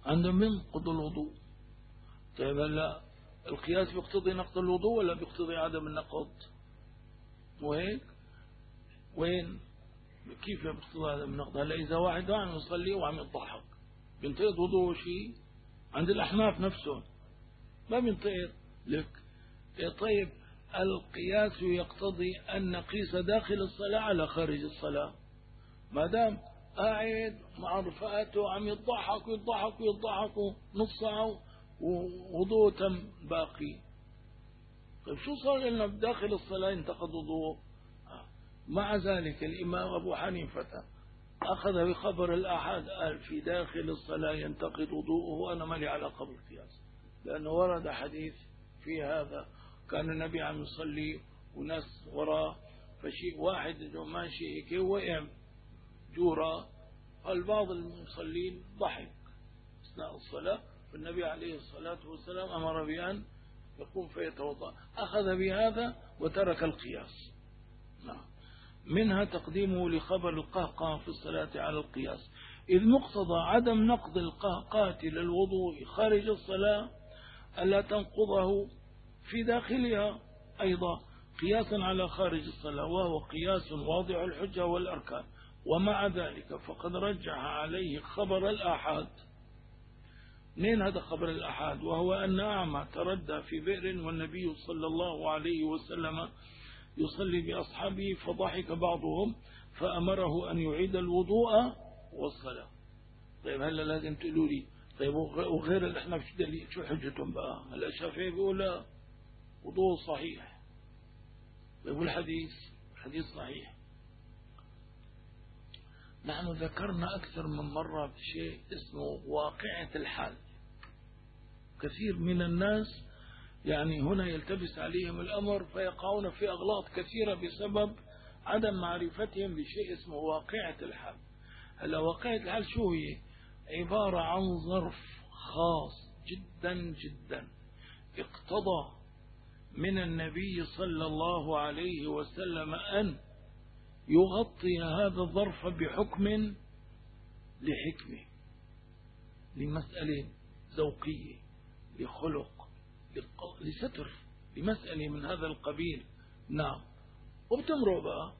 عندهم ينقض الوضوء. طيب هلا القياس بيقتضي نقض الوضوء ولا بيقتضي عدم النقض؟ وهيك وين كيف بيقتضي عدم النقض؟ هلا إذا واحد عم يصلي وعم يضحك بينتقض وضوءه شيء؟ عند الأحناف نفسهم ما بينتقض لك. طيب القياس يقتضي أن نقيس داخل الصلاة على خارج الصلاة. ما دام قاعد مع رفقاته عم يضحك ويضحك ويضحك نص ساعة ووضوء تم باقي، طيب شو صار لنا بداخل الصلاة ينتقض وضوء؟ مع ذلك الإمام أبو حنيفة أخذ بخبر الآحاد قال في داخل الصلاة ينتقض وضوءه، وأنا مالي علاقة بالقياس، لأنه ورد حديث في هذا. كان النبي عم يصلي وناس وراه، فشيء واحد ماشي هيك وقع جورا، قال بعض المصلين ضحك أثناء الصلاة، فالنبي عليه الصلاة والسلام أمر بأن يقوم فيتوضأ، أخذ بهذا وترك القياس. نعم. منها تقديمه لخبر القهقه في الصلاة على القياس، إذ مقتضى عدم نقض القهقه للوضوء خارج الصلاة ألا تنقضه في داخلها أيضا قياسا على خارج الصلاة، وهو قياس واضح الحجة والأركان. ومع ذلك فقد رجح عليه خبر الآحاد. منين هذا خبر الآحاد؟ وهو أن أعمى تردى في بئر والنبي صلى الله عليه وسلم يصلي بأصحابه فضحك بعضهم فأمره أن يعيد الوضوء والصلاة. طيب هلا لازم تقولوا لي طيب وغير الأحناف شو دليل شو حجتهم بقى؟ هلا الشافعي بيقول لا وضوء صحيح. طيب والحديث؟ الحديث صحيح. نحن ذكرنا أكثر من مرة بشيء اسمه واقعة الحال. كثير من الناس يعني هنا يلتبس عليهم الأمر فيقعون في أغلاط كثيرة بسبب عدم معرفتهم بشيء اسمه واقعة الحال. هلا واقعة الحال شو هي؟ عبارة عن ظرف خاص جدا جدا اقتضى من النبي صلى الله عليه وسلم أن يغطي هذا الظرف بحكم لحكمة، لمسألة ذوقية، لخلق، لستر، لمسألة من هذا القبيل. نعم. وبتمرق بقى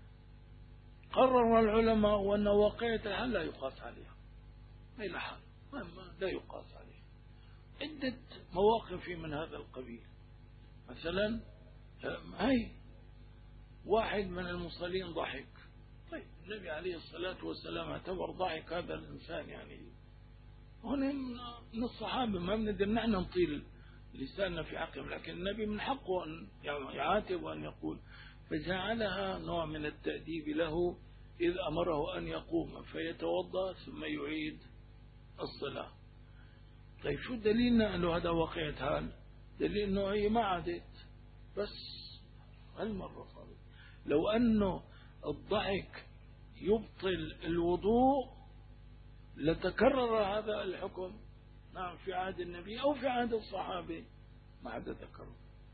قرر العلماء وأن واقعة الحال لا يقاس عليها، ما لها حال، لا يقاس عليها. عدة مواقف من هذا القبيل. مثلا هاي واحد من المصلين ضحك، طيب النبي عليه الصلاة والسلام اعتبر ضحك هذا الإنسان يعني هنا من الصحابة، ما بنقدر نحن نطيل لساننا في حقهم، لكن النبي من حقه أن يعاتب وأن يقول، فجعلها نوع من التأديب له إذ أمره أن يقوم فيتوضأ ثم يعيد الصلاة. طيب شو دليلنا أنه هذا واقعة حال؟ دليل أنه هي ما عادت بس هالمرة صارت. لو أنه الضحك يبطل الوضوء لتكرر هذا الحكم، نعم، في عهد النبي أو في عهد الصحابة ما عاد تكرر.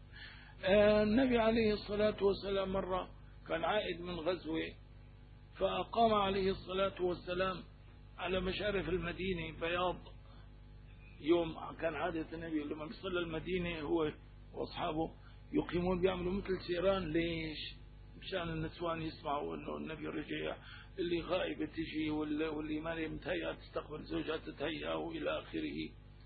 آه النبي عليه الصلاة والسلام مرة كان عائد من غزوة، فأقام عليه الصلاة والسلام على مشارف المدينة بياض يوم. كان عادة النبي لما بيصل المدينة هو وأصحابه يقيمون بيعملوا مثل سيران. ليش؟ مشان النسوان يسمعوا انه النبي رجع، اللي غائبة تجي واللي ما متهيئة تستقبل زوجها تتهيأ والى اخره.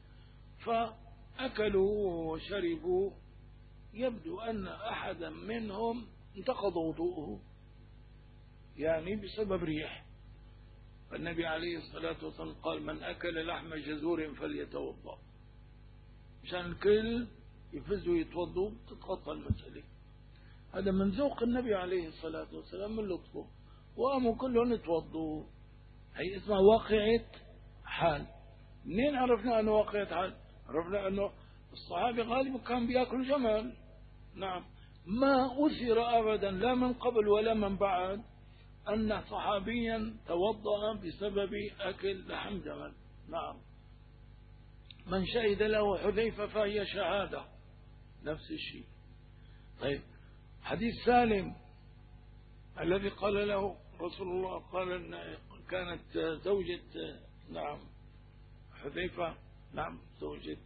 فاكلوا وشربوا، يبدو ان احدا منهم انتقض وضوءه يعني بسبب ريح. فالنبي عليه الصلاة والسلام قال من اكل لحم جزور فليتوضأ، مشان الكل يفزوا يتوضوا تتغطى المسألة. هذا من ذوق النبي عليه الصلاة والسلام، من لطفه، وقاموا كلهم يتوضوا. هي اسمها واقعة حال. منين عرفنا أنه واقعة حال؟ عرفنا أنه الصحابي غالبا كان بيأكل جمل. نعم. ما أثر أبدا لا من قبل ولا من بعد أن صحابيا توضأ بسبب أكل لحم جمل. نعم. من شهد له حذيفة فهي شهادة، نفس الشيء. طيب حديث سالم الذي قال له رسول الله، قال إن كانت زوجة نعم حذيفة نعم زوجة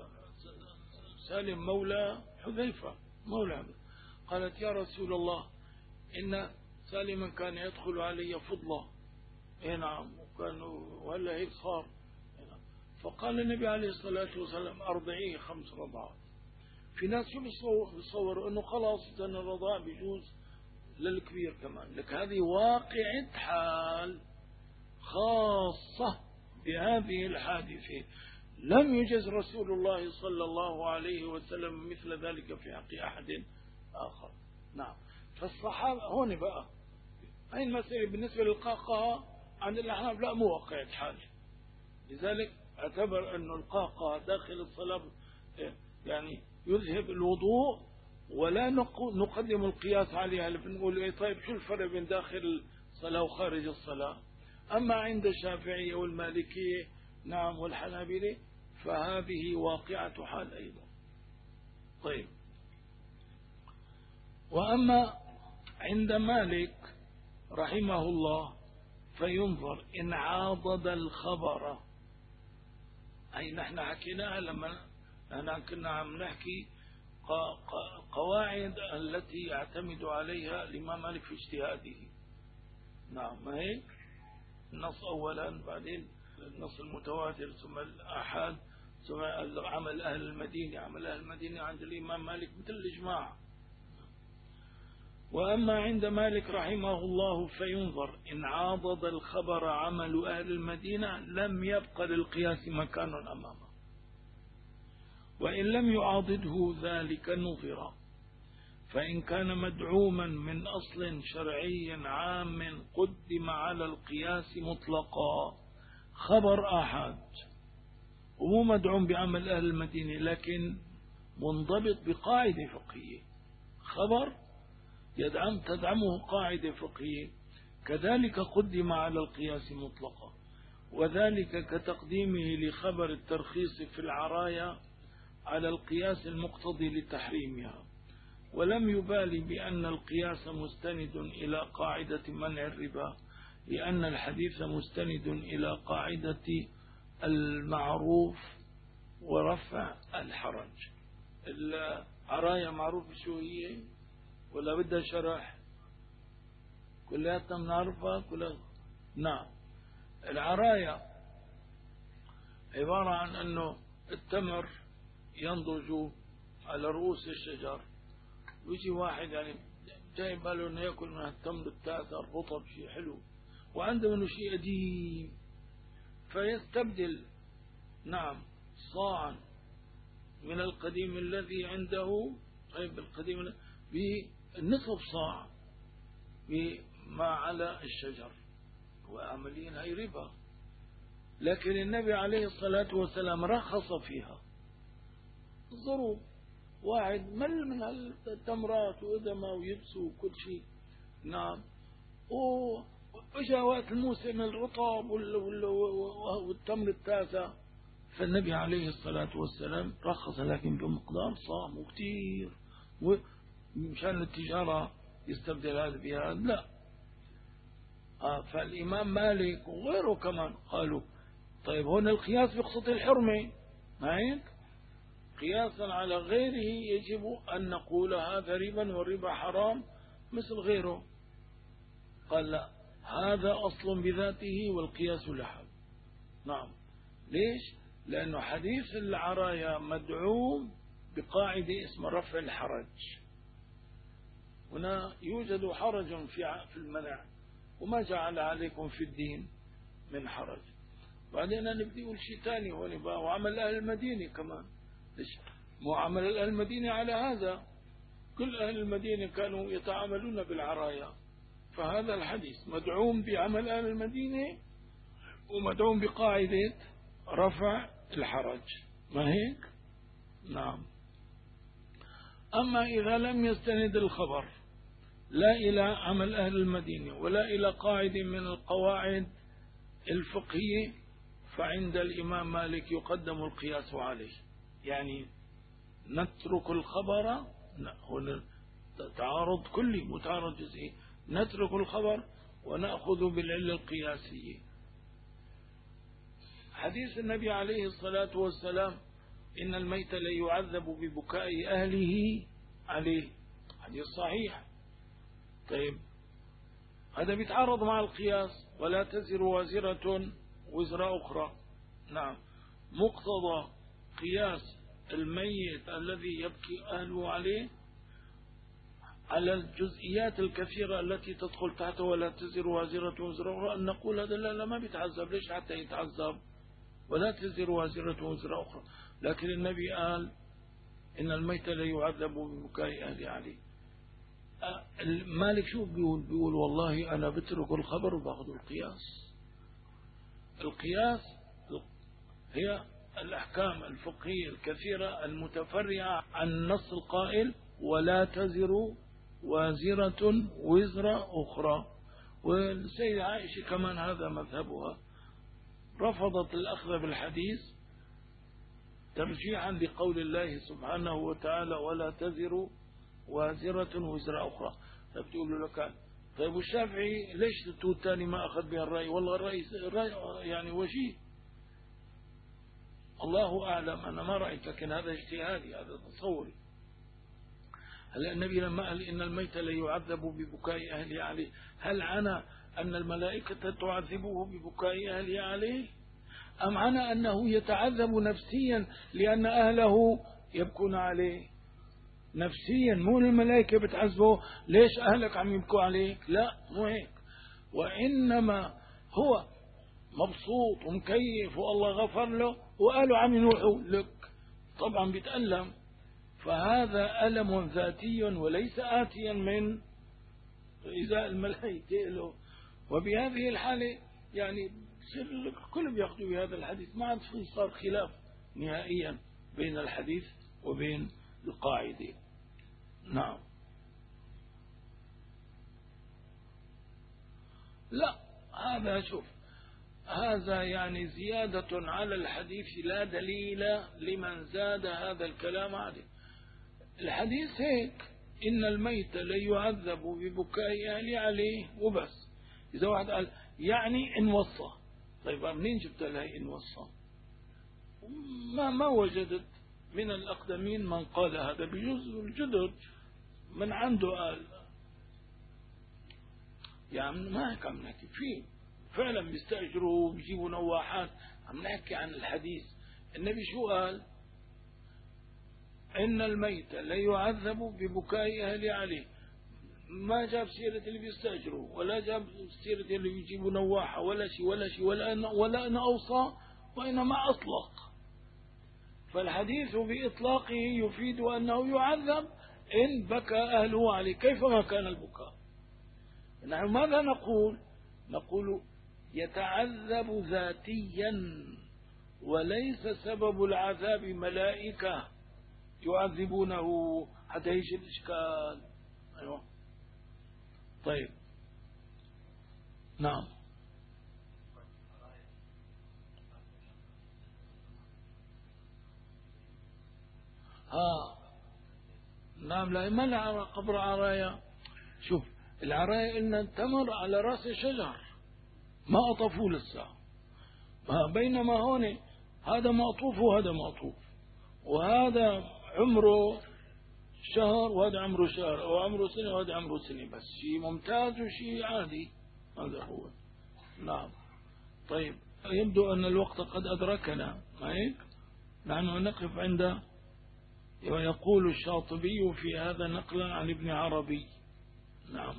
سالم مولى حذيفة مولى، قالت يا رسول الله إن سالما كان يدخل علي فضلة، اي نعم، وكانوا وهلا هيك صار. فقال النبي عليه الصلاة والسلام أرضعيه خمس رضعات. في ناس شو بيصوروا انه خلاص سن الرضاع بيجوز للكبير كمان، لك هذه واقعة حال خاصة بهذه الحادثة، لم يجز رسول الله صلى الله عليه وسلم مثل ذلك في حق أحد آخر. نعم. فالصحابة هون بقى هاي المسألة بالنسبة للقاقة عند الأحناف لا مو واقعة حال، لذلك اعتبر أنه القاقة داخل الصلاة يعني يذهب الوضوء، ولا نقدم القياس عليها بنقول ايه طيب شو الفرق بين داخل الصلاة وخارج الصلاة. أما عند الشافعية والمالكية نعم والحنابلة فهذه واقعة حال أيضا. طيب، وأما عند مالك رحمه الله فينظر إن عاضد الخبر، أي نحن حكيناها لما أنا كنا عم نحكي قواعد التي يعتمد عليها الإمام مالك في اجتهاده. نعم، ما هيك؟ النص أولا، بعدين النص المتواتر، ثم الآحاد، ثم عمل أهل المدينة. عمل أهل المدينة عند الإمام مالك مثل الإجماع. وأما عند مالك رحمه الله فينظر إن عاضد الخبر عمل أهل المدينة لم يبق للقياس مكان أمامه، وإن لم يعاضده ذلك نظر، فإن كان مدعوما من أصل شرعي عام قدم على القياس مطلقا. خبر آحاد ومو مدعوم بعمل أهل المدينة لكن منضبط بقاعدة فقهية، خبر يدعم تدعمه قاعدة فقهية، كذلك قدم على القياس مطلقا، وذلك كتقديمه لخبر الترخيص في العرايا على القياس المقتضي لتحريمها، ولم يبالي بأن القياس مستند إلى قاعدة منع الربا، لأن الحديث مستند إلى قاعدة المعروف ورفع الحرج. العرايا معروف شو هي ولا بدها شرح؟ كلها نعرفها كلها. نعم، العرايا عبارة عن أنه التمر ينضج على رؤوس الشجر، ويجي واحد يعني جاي باله انه ياكل من التمر التاثر الرطب شيء حلو، وعنده منه شيء قديم، فيستبدل نعم صاعا من القديم الذي عنده، طيب القديم بنصف صاع بما على الشجر، وعمليا هي ربا، لكن النبي عليه الصلاة والسلام رخص فيها. الظروف واحد مل من التمرات وإدمة ويبسه وكل شيء، نعم، وإجا وقت الموسم الرطب والتمر التاسع، فالنبي عليه الصلاة والسلام رخص لكن بمقدار صام وكتير، ومشان التجارة يستبدل هذا بهذا لا. آه فالإمام مالك وغيره كمان قالوا طيب هون القياس بقصة الحرمة، ما هيك؟ قياسا على غيره يجب أن نقول هذا ربا والربا حرام مثل غيره. قال لا، هذا أصل بذاته والقياس لحال. نعم، ليش؟ لأنه حديث العرايا مدعوم بقاعدة اسمها رفع الحرج. هنا يوجد حرج في المنع، وما جعل عليكم في الدين من حرج. بعدين أنا بدي أقول شيء ثاني هون بقى، وعمل أهل المدينة كمان. ليش؟ مو عمل أهل المدينة على هذا، كل أهل المدينة كانوا يتعاملون بالعرايا، فهذا الحديث مدعوم بعمل أهل المدينة ومدعوم بقاعدة رفع الحرج، ما هيك؟ نعم. أما إذا لم يستند الخبر لا إلى عمل أهل المدينة ولا إلى قاعدة من القواعد الفقهية، فعند الإمام مالك يقدم القياس عليه. يعني نترك الخبر، هنا تعارض كلي وتعارض جزئي، نترك الخبر ونأخذ بالعلة القياسية. حديث النبي عليه الصلاة والسلام إن الميت ليعذب ببكاء أهله عليه، حديث صحيح. طيب هذا بيتعارض مع القياس، ولا تزر وازرة وزر أخرى. نعم، مقتضى قياس الميت الذي يبكي أهله عليه على الجزئيات الكثيرة التي تدخل تحته ولا تزر وازرة وزر أخرى، أن نقول هذا لا, لا ما بيتعذب. ليش حتى يتعذب؟ ولا تزر وازرة وزر أخرى. لكن النبي قال إن الميت لا يعذب ببكاء أهله عليه. مالك شو بيقول؟ بيقول والله أنا بترك الخبر وباخذ القياس. القياس هي الأحكام الفقهية الكثيرة المتفرعة عن النص القائل ولا تزر وازرة وزر أخرى. والسيدة عائشة كمان هذا مذهبها، رفضت الأخذ بالحديث ترجيحا لقول الله سبحانه وتعالى ولا تزر وازرة وزر أخرى. فبتقول لك طيب والشافعي ليش تقول تاني ما أخذ بها الرأي؟ والله الرأي, الرأي يعني وجيه، الله أعلم، أنا ما رأيت، لكن هذا اجتهادي، هذا تصوري. هل النبي لما قال إن الميت لا يعذب ببكاء أهله عليه، هل عنى أن الملائكة تعذبه ببكاء أهله عليه، أم عنى أنه يتعذب نفسيا لأن أهله يبكون عليه نفسيا؟ مو الملائكة بتعذبه ليش أهلك عم يبكوا عليك، لا مو هيك، وإنما هو مبسوط ومكيف والله غفر له وقالوا عم ينوحوا لك، طبعا بيتألم، فهذا ألم ذاتي وليس آتيا من إزاء الملائكة له. وبهذه الحالة يعني كل بيأخذوا بهذا الحديث، ما عاد في صار خلاف نهائيا بين الحديث وبين القاعدة. نعم، لا هذا شوف هذا يعني زيادة على الحديث لا دليل لمن زاد هذا الكلام عليه. الحديث هيك إن الميت لا يعذب ببكاء أهله عليه وبس. إذا واحد قال يعني إن وصى، طيب منين جبت لها إن وصى؟ ما ما وجدت من الأقدمين من قال هذا، بجوز الجدد من عنده قال يعني ما هيك عم نحكي فيه، فعلا بيستأجروا وبيجيبوا نواحات. عم نحكي عن الحديث. النبي شو قال؟ إن الميت لا يعذب ببكاء أهله عليه. ما جاب سيرة اللي بيستأجروا، ولا جاب سيرة اللي بيجيبوا نواحة، ولا شيء ولا شيء ولا أنا ولا أنا أوصى، وإنما أطلق. فالحديث بإطلاقه يفيد أنه يعذب إن بكى أهله عليه كيفما كان البكاء. نحن ماذا نقول؟ نقول يتعذب ذاتيا، وليس سبب العذاب ملائكة يعذبونه، حتى يجي الإشكال. أيوة. طيب نعم. ها نعم، لا ما لا قبر عرايا. شوف العرايا إن تمر على رأس شجر ما أطفوا لسه، بينما هون هذا مأطوف وهذا مأطوف، وهذا عمره شهر وهذا عمره شهر، أو عمره سنة وهذا عمره سنة، بس شيء ممتاز وشيء عادي. هذا هو. نعم. طيب يبدو أن الوقت قد أدركنا، ما هيك؟ نحن نقف عند ويقول الشاطبي في هذا نقلا عن ابن عربي. نعم،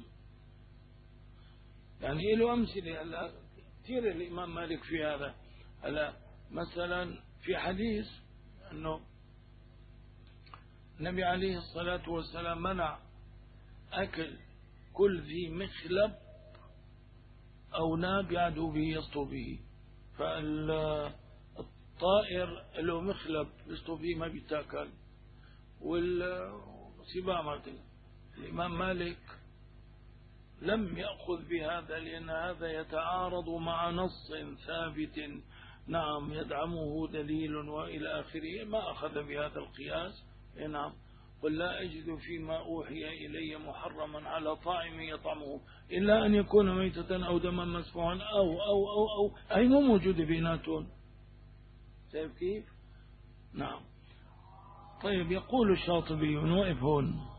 يعني له أمثلة كثير الإمام مالك في هذا. هلا مثلا في حديث أنه النبي عليه الصلاة والسلام منع أكل كل ذي مخلب أو ناب يعدو به يسطو به. فالطائر له مخلب يسطو به ما بيتاكل، والسباع مرتين. الإمام مالك لم يأخذ بهذا لأن هذا يتعارض مع نص ثابت نعم يدعمه دليل وإلى آخره، ما أخذ بهذا القياس. نعم. قل لا أجد فيما أوحي إلي محرما على طاعم يطعمه إلا أن يكون ميتة أو دما مسفوعا أو أو أو أو أي مو موجود بيناتهم. شايف كيف؟ نعم. طيب يقول الشاطبي ونوقف هون.